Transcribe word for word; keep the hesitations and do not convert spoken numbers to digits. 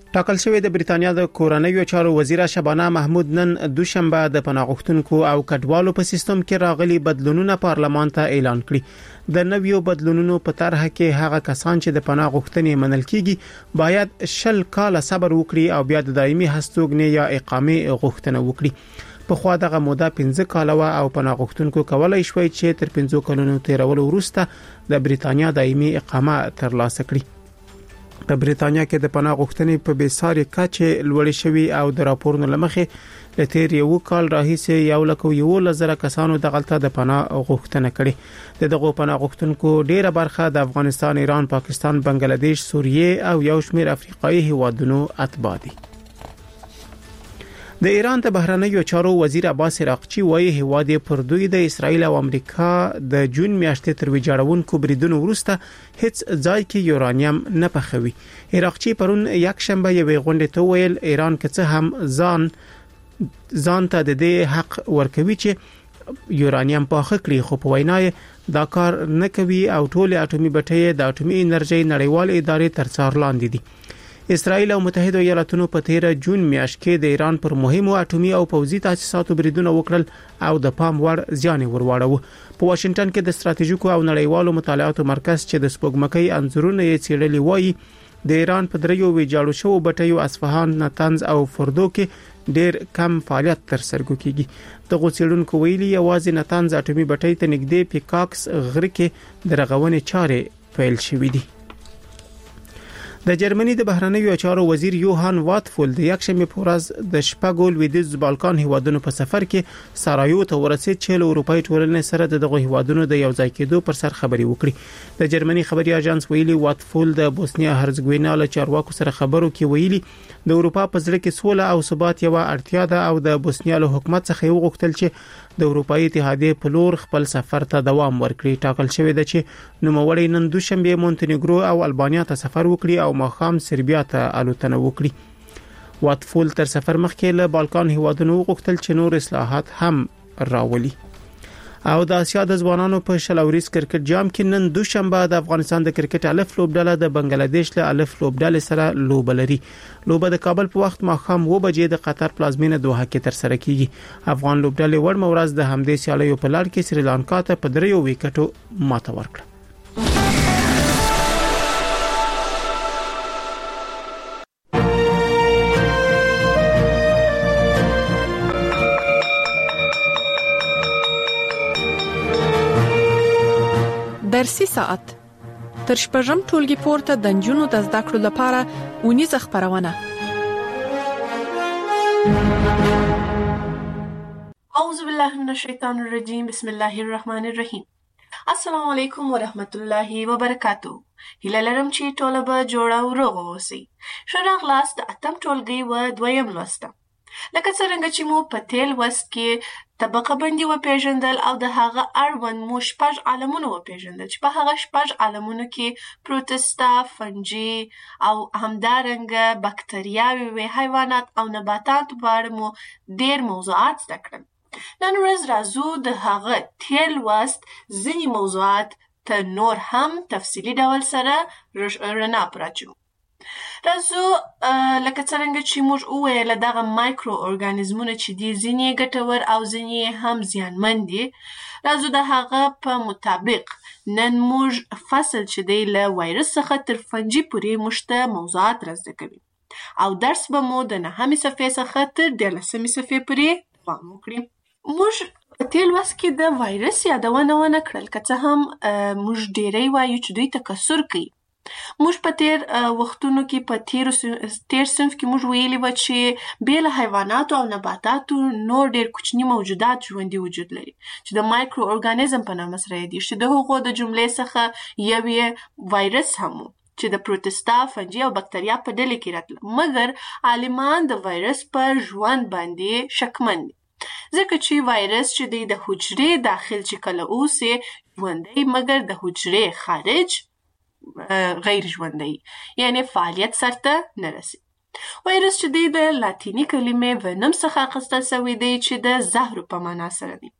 ټاکل شوی د بریتانیا د کورنیو چارو وزیره شبانه محمود نن دوشنبه د پناه غوښتونکو او کډوالو په سیستم کې راغلي بدلونونه پارلمان ته اعلان کړي. د نویو بدلونونو په طرح کې هغه کسان چې د پناه غوښتنې منل کیږي باید شل کال صبر وکړي او بیا د دایمي هستوګنې یا اقامې غوښتنه وکړي. په خوا دغه موده پنځه کال او پناه غوښتونکو کولای شوی چې تر پنځه کلونو تیرولو وروسته د بریتانیا دایمي اقامه ترلاسه کړي. په بریتانیا کې د پناه غوښتنې په بیساري کچه لوړې شوي او د راپورونو لمخې د تیر یو کال راهیسې یو لکه یو لزر کسانو د غلطه د پناه غوښتنه کړې. د دغه پناه غوښتونکو ډیره برخه د افغانستان، ایران، پاکستان، بنگلاديش، سوریه او یو شمېر افریقایي هیوادونو اتباع دي. د ایران د بهرنیو چارو وزیر عباس عراقچی وایي هیواد پر دوی د اسرایل او امریکا د جون میاشتې تر ویجاړونکو بریدونو وروسته هیڅ ځای کې یورانیم نه پخوي. عراقچی پرون یک شنبه یوې غونډې ته ویل ایران که څه هم ځان ځان ته د دې حق ورکوي چې یورانیم پاخه کړي، خو په وینای دا کار نه کوي او ټول اټومي بټۍ د اټومي انرژي نړیوال ادارې تر څار لاندې دي. اسرائیل او متحده ایالاتونو په تیر جون میاشت کې د ایران پر مهمو اټومي او پوځي تاسیساتو بریدونه وکړل او د پام وړ زیان ورواړو. په واشنگټن کې د ستراتیژیکو او نړیوالو مطالعاتو مرکز چې د سپوږمکۍ انځورونه یې څېړلي وایي د ایران په دریو ویجاړو شوو بټیو اصفهان، نتنز او فردو کې ډیر کم فعالیت تر سرګو کیږي. دغه څېړونکو ویلي یوازې نتنز اټومي بټۍ ته نږدې پیکاکس غره کې د رغونې چارې پیل شوې دي. د جرمني د بهرنیو چارو وزیر یوهان واتفول د یک شنبه په ورځ د شپږو لویدیځ بالکان هیوادونو په سفر کې سارایو ته ورسېد چې له اروپאי ټولنې سره دغه هیوادونو د یو ځای کېدو پر سر خبري وکړي. د جرمني خبري اژانس ویلي واتفول د بوسنیا هرزګوینا له چارواکو سره خبرو کې ویلي د اروپا په ځل کې سوله او ثبات یو اړتیا ده او د بوسنیا له حکومت څخه یو غوښتل چې د اروپאי اتحادیې په لور خپل سفر ته دوام ورکړي. ټاکل شوی دی چې نوموړی نن دوشنبه مونتنیګرو او البانیا ته سفر وکړي او ماخام سربیا ته الوتنه وکړي. واتفول تر سفر مخکې له بالکان هیوادونو غوښتل چې نور اصلاحات هم راولي. او د اسیا د ځوانانو په شلوريز کرکټ جام کې نن دوشنبه د افغانستان د کرکټ الف لوبډله د بنگلاديش له الف لوبډلې سره لوب لري. لوبه د کابل په وخت ماخام و بجې د قطر پلازمینه دوحه کې تر سره کیږي. افغان لوبډلې وړ مورز د همدې سیالیو په لړ کې سریلانکا ته په دریو وکټو ماته ورکړه. درسي ساعت تر شپږم ټولګي پورته د نجونو د زده کړو لپاره ونیزه خبرونه. اعوذ بالله من الشیطان الرجیم، بسم الله الرحمن الرحیم. السلام علیکم ورحمت الله وبرکاتو. هیله لرم چې ټول به جوړ او روغ اوسئ. ښه راغلاست د اتم ټولګي و دویم لوست. لکه څنګه چې مو په تیر لوست کې طبقه بندي وپیژندل او د هغه اړوند مو شپږ عالمونه وپیژندل چې په هغه شپږ عالمونو کې پروتستا، فنجي او همدارنګه بکتریاوي، حیوانات او نباتات په اړه مو ډېر موضوعات زده کړل. نن ورځ راځو د هغه تیر لوست ځینې موضوعات ته نور هم تفصیلي ډول سره رڼا پراچو. راځو لکه څنګه چې موږ وویل دغه مایکرو ارګانیزمونه چې دي ځینې ګټور او ځینې هم زیانمن دي. راځو د هغه په مطابق نن موږ فصل چې دی له وایرس څخه تر فنجي پورې موږ ته موضوعات را زده کوي او درس به مو د نهمې صفحې څخه تر دیارلسمې صفحې پورې دوام وکړي. موږ په تیر لوست کې د وایرس یادونه ونه کړل، که څه هم موږ ډېری وایو چې دوی تکثر کوي. موږ په تیر وختونو کې په تیر تیر صنف کې موږ ویلي و چې بې له حیواناتو او نباتاتو نور ډېر کوچني موجودات ژوندي وجود لري چې د مایکرو ارګانیزم په نامه سره یادېږي، چې د هغو د جملې څخه یو یې وایرس هم و چې د پروتستا، فنجي او بکتریا په ډلې کې راتله. مګر عالمان د وایرس په ژوند باندې شکمن دي ځکه چې وایرس چې دی د حجرې داخل چې کله اوسي ژوندی، مګر د حجرې خارج غیر ژوندی، یعنی فعالیت سرته نه رسي. وایرس چې دی د لاتینی کلمې ونم څخه اخیستل شوی دی چې د زهرو په معنا سره دی.